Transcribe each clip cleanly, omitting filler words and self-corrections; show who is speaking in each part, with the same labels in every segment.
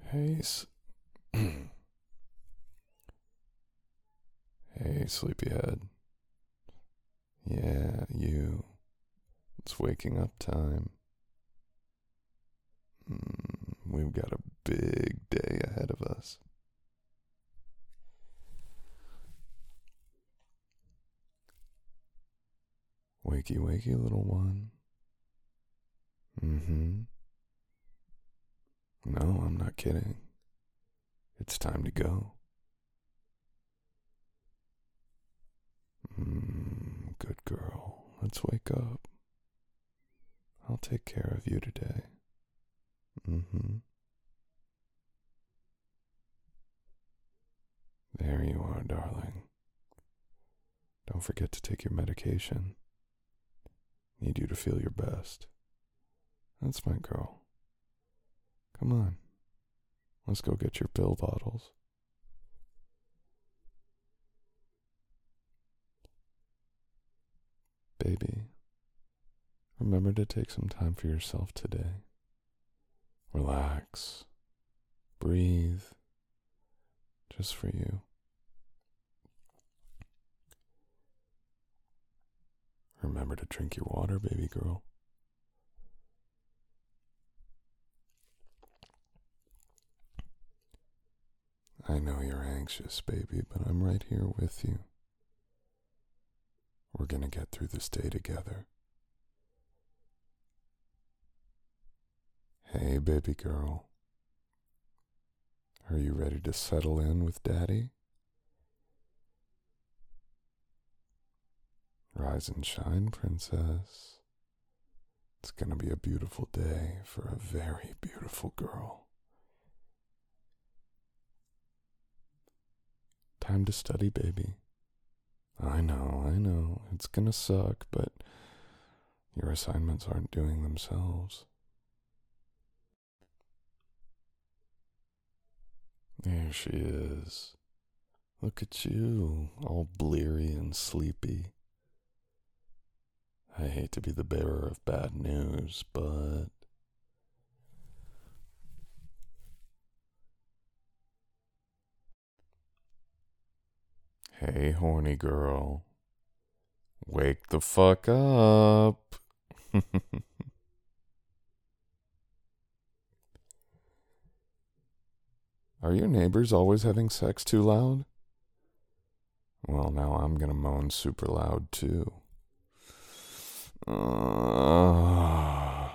Speaker 1: Hey, hey, sleepyhead. Yeah, you. It's waking up time. We've got a big day ahead of us. Wakey, wakey, little one. Mm-hmm. No, I'm not kidding. It's time to go. Good girl. Let's wake up. I'll take care of you today. Mm-hmm. There you are, darling. Don't forget to take your medication. Need you to feel your best. That's my girl. Come on. Let's go get your pill bottles. Baby, remember to take some time for yourself today. Relax. Breathe. Just for you. Remember to drink your water, baby girl. I know you're anxious, baby, but I'm right here with you. We're gonna get through this day together. Hey, baby girl. Are you ready to settle in with Daddy? Rise and shine, princess. It's gonna be a beautiful day for a very beautiful girl. Time to study, baby. I know. It's gonna suck, but your assignments aren't doing themselves. There she is. Look at you, all bleary and sleepy. I hate to be the bearer of bad news, but... Hey, horny girl. Wake the fuck up. Are your neighbors always having sex too loud? Well, now I'm gonna moan super loud too. Uh,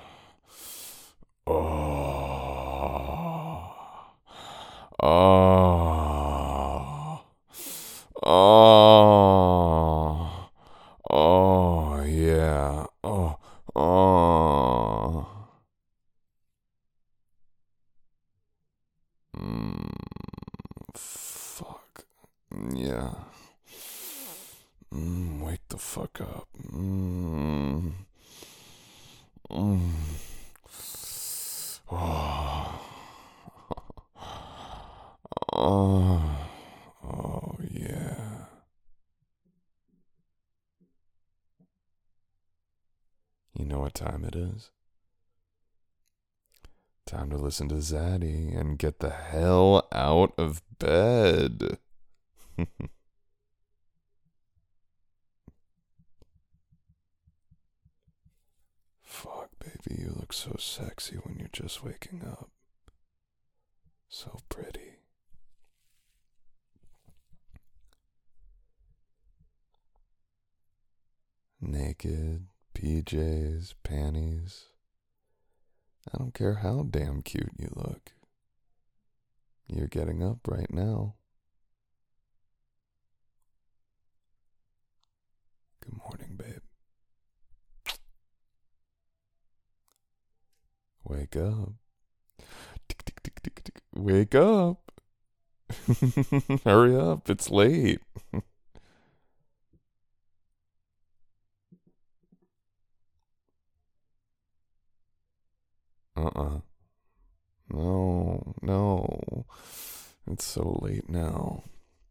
Speaker 1: oh, oh, oh, oh, yeah, oh. Fuck. Yeah. Wake the fuck up. Oh. Oh, yeah. You know what time it is? Time to listen to Zaddy and get the hell out of bed. Fuck, baby, you look so sexy when you're just waking up. So pretty. Naked, PJs, panties. I don't care how damn cute you look. You're getting up right now. Good morning, babe. Wake up. Tick, tick, tick, tick, tick. Wake up. Hurry up, it's late. Uh-uh. No. It's so late now.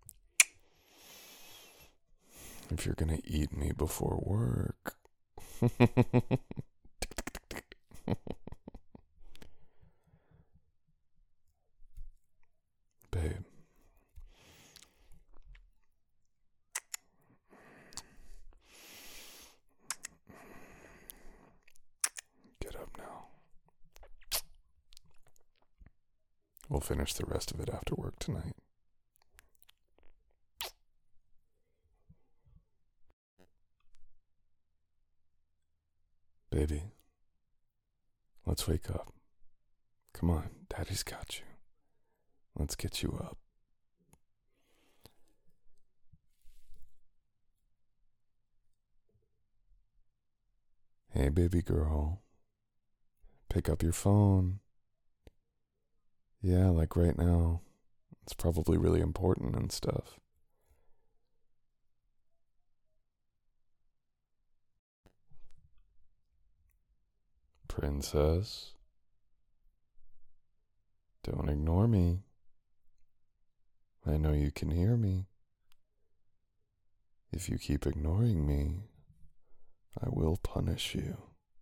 Speaker 1: If you're gonna eat me before work. We'll finish the rest of it after work tonight. Baby, let's wake up. Come on, Daddy's got you. Let's get you up. Hey, baby girl. Pick up your phone. Yeah, like right now. It's probably really important and stuff. Princess, don't ignore me. I know you can hear me. If you keep ignoring me, I will punish you.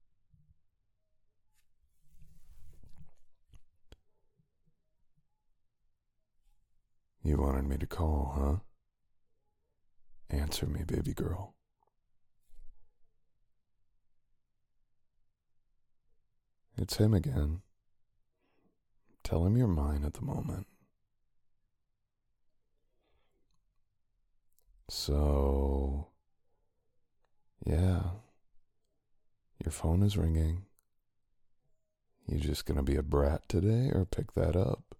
Speaker 1: You wanted me to call, huh? Answer me, baby girl. It's him again. Tell him you're mine at the moment. So, yeah, your phone is ringing. You just gonna be a brat today or pick that up?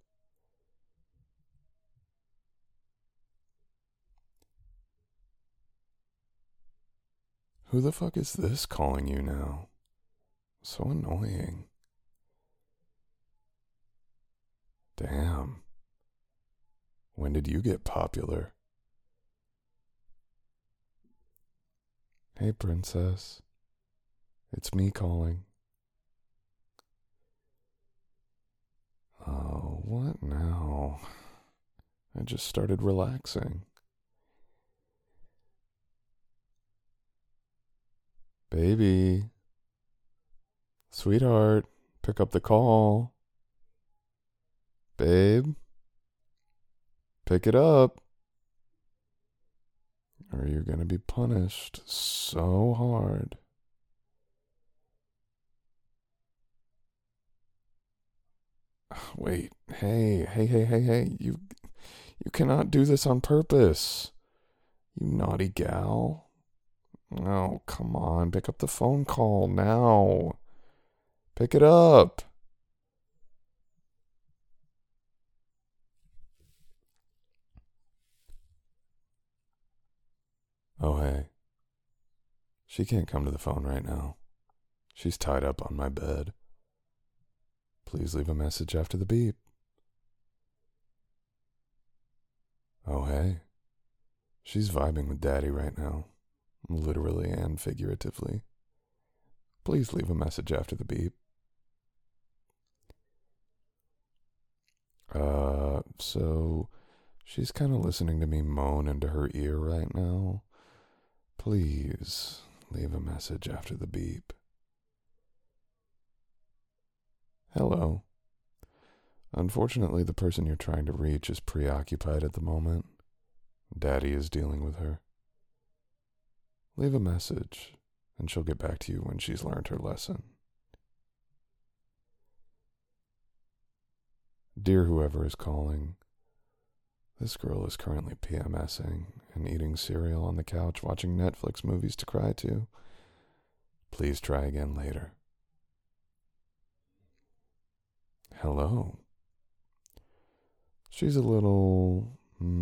Speaker 1: Who the fuck is this calling you now? So annoying. Damn. When did you get popular? Hey, princess. It's me calling. Oh, what now? I just started relaxing. Baby. Sweetheart, pick up the call. Babe. Pick it up. Or you're gonna be punished so hard. Wait, hey. You cannot do this on purpose. You naughty gal. Oh, come on. Pick up the phone call now. Pick it up. Oh, hey. She can't come to the phone right now. She's tied up on my bed. Please leave a message after the beep. Oh, hey. She's vibing with Daddy right now. Literally and figuratively. Please leave a message after the beep. So she's kind of listening to me moan into her ear right now. Please leave a message after the beep. Hello. Unfortunately, the person you're trying to reach is preoccupied at the moment. Daddy is dealing with her. Leave a message, and she'll get back to you when she's learned her lesson. Dear whoever is calling, this girl is currently PMSing and eating cereal on the couch watching Netflix movies to cry to. Please try again later. Hello. She's a little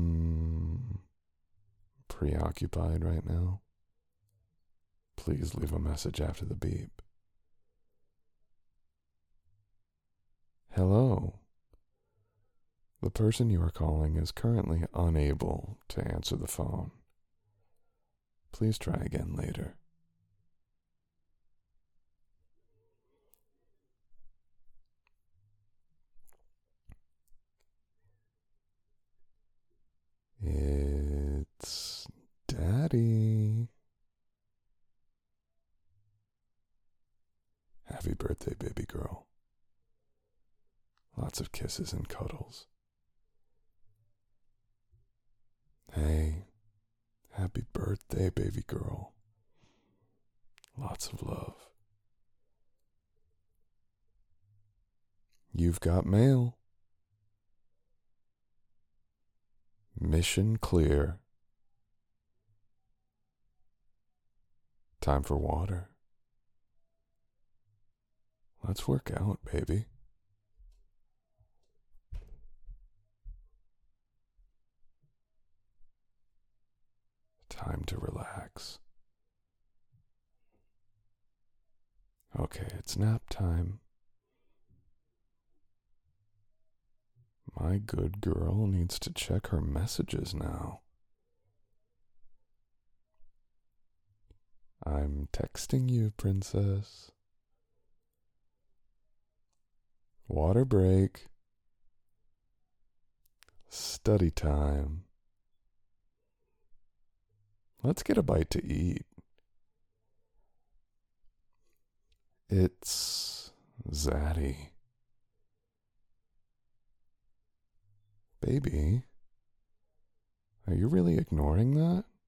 Speaker 1: preoccupied right now. Please leave a message after the beep. Hello. The person you are calling is currently unable to answer the phone. Please try again later. It's Daddy. Happy birthday, baby girl. Lots of kisses and cuddles. Hey, happy birthday, baby girl. Lots of love. You've got mail. Mission clear. Time for water. Let's work out, baby. Time to relax. Okay, it's nap time. My good girl needs to check her messages now. I'm texting you, princess. Water break. Study time. Let's get a bite to eat. It's Zaddy. Baby, are you really ignoring that?